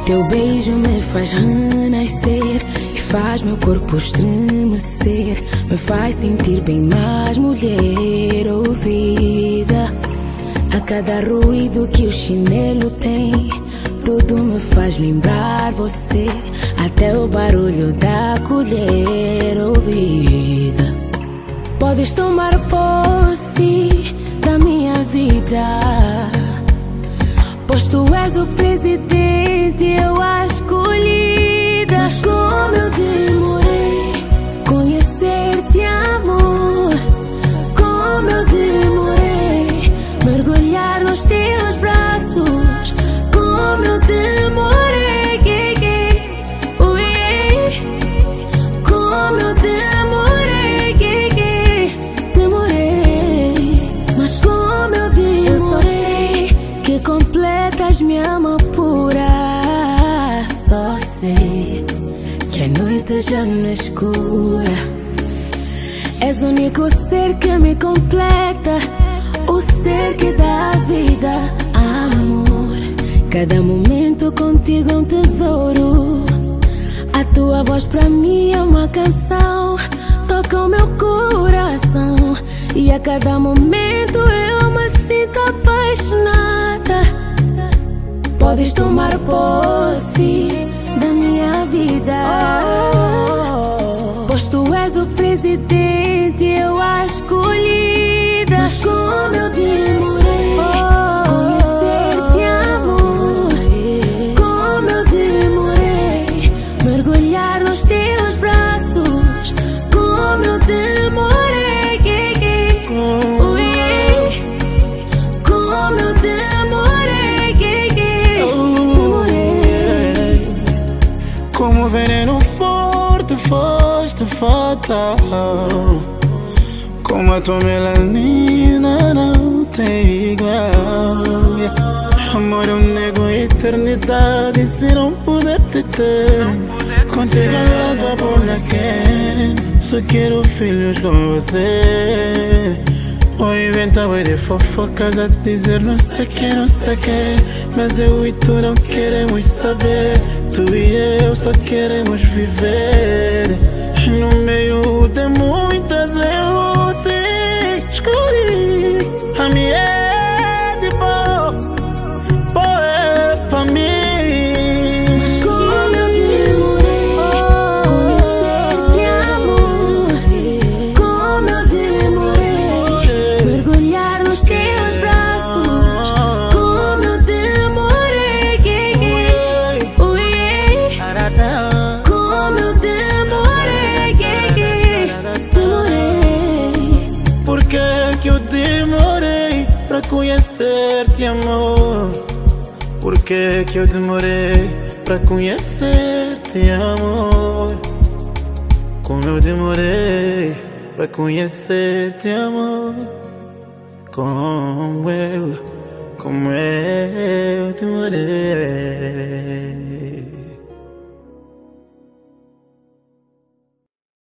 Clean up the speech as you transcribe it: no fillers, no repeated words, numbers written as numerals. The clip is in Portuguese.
Teu beijo me faz renascer e faz meu corpo estremecer. Me faz sentir bem mais mulher ouvida. A cada ruído que o chinelo tem, tudo me faz lembrar você. Até o barulho da colher ouvida. Podes tomar posse da minha vida, pois tu és o presidente, eu a escolhida. Mas como eu demorei conhecer-te, amor. Como eu demorei mergulhar nos teus braços. Como eu demorei, como eu demorei, demorei. Mas como eu demorei, que completas me ama pura. Só sei que a noite já não é escura. És o único ser que me completa, o ser que dá vida, amor. Cada momento contigo é um tesouro. A tua voz pra mim é uma canção, toca o meu coração. E a cada momento eu me sinto apaixonada. Podes tomar posse da minha vida, pois tu és o presidente, eu a escolhida. Mas como eu demorei conhecer-te, amor. Como eu demorei mergulhar nos teus braços. Como eu demorei, como eu demorei, demorei. Como veneno forte foste fatal. Como a tua melanina não tem igual. Amor, eu nego a eternidade se não puder te ter. Contigo ao lado a bola quer. Só quero filhos como você. Ou inventa boi de fofocas a dizer não sei que, não sei que. Mas eu e tu não queremos saber. Tu e eu só queremos viver. No meio de muitas eu te escolhi. A minha é de boa, boa é pra mim. Mas como eu demorei conhecer-te, amor. Como eu demorei mergulhar nos teus braços. Como eu demorei, como eu demorei, demorei. Por que eu demorei pra conhecer-te, amor? Por que eu demorei pra conhecer-te, amor? Como eu demorei pra conhecer-te, amor? Como eu demorei.